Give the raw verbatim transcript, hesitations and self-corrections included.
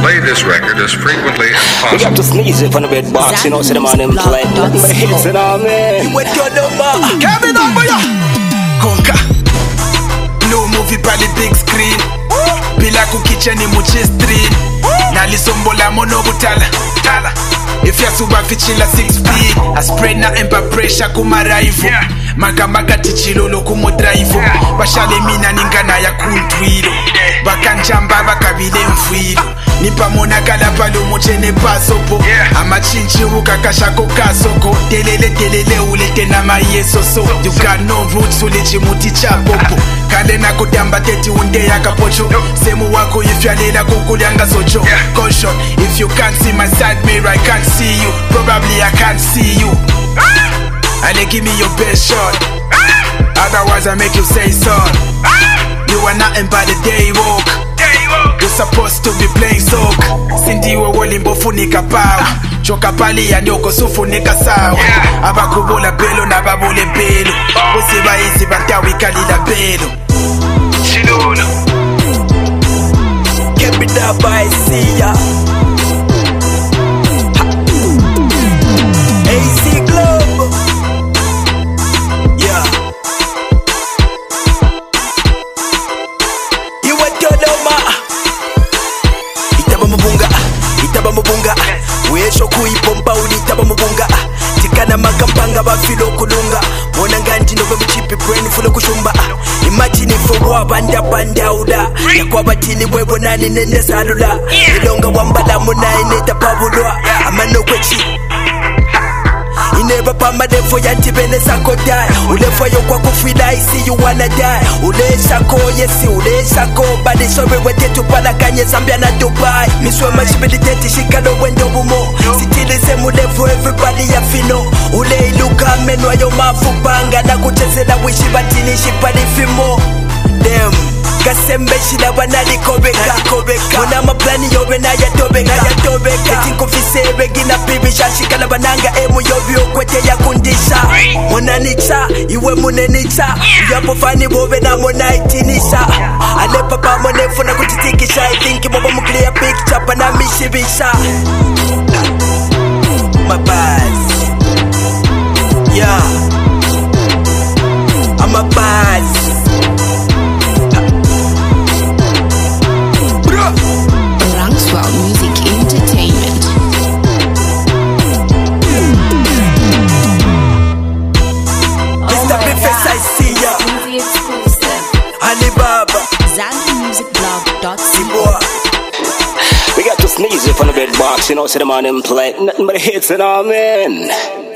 play this record as frequently as possible. We got to sneeze it from the bed box, you know, so the man them play. Nothing but hits and all, man. You went your number. Kevin over ya. Conquer. No movie by the big screen. Bila kukicheni muchistri. Nalisombola mono butala. Tala. If you're super fichila six feet, I spray na empa pressure kumaraivo. Maga maga tichilolo kumo drive. Bashale mina ningana ya kuntwilo. Bakanjamba bakabile mfwilo. Nipa mona kalapalo mochene pasopo. Amachinchi ukakashako kasoko. Delele delele ulete na mayesoso. You got no roots ulechi muti chapopo. Kale na kudamba teti unde ya kapocho. Semu wako if ya lela kukulianga socho. Caution, if you can't see my side mirror, I can't see you. Probably I can't see you. And give me your best shot. Otherwise I make you say son. You are nothing but a day walk. You're supposed to be playing soak. Cindy wa walimbo funika power. Choka pali ya nyoko sufunika sawa. Abakubola belo na babole belo. Usiba isi bantawi kalila belo. Chiluno Keep it up I see ya. A C Globe. Yeah. You want your number. Itaba mubunga, itaba mubunga. Wesho kuipompa unitaba mubunga. Tikana makampanga bafilo kulunga. Mona nganji no bamichipi brain full kushumba. Imagine if wa banda banda uda. Yakwa batini webo nani nene salula. Ilonga wambala muna ineta pabulwa. Amano kwechi. Ineba pa madefo yanti bene sako die. Ulefo yo kwa kufida I see you wanna die. Ule shako yesi ule shako. Badi sobe wete tupala kanye Zambia na Dubai. Miswe mashibiliteti shikalo wendo bumo. Sitili se mulefo everybody ya fino. Ule iluka menwa yo mafupanga. Na kuchezela wishi batini shipali fimo. Damn Kasembe shida banali kobeka Mona maplani yobe na ya tobeka Eti nkofise begina pibi shashikala bananga emu yobi okwete ya kundisha Mona nicha, iwe mune nicha Uyapo fani bobe na mona itinisha Ale papa monefu na kutitikisha I think boba muklia picture pana mishibisha My buzz Yeah I'm a buzz Rangswell Music Entertainment. It's the big face I see ya. Movie exclusive. Alibaba. Zandy Music Blog dot c We got to sneeze it from the bed box, you know, so the man them play. Nothing but hits and all, man.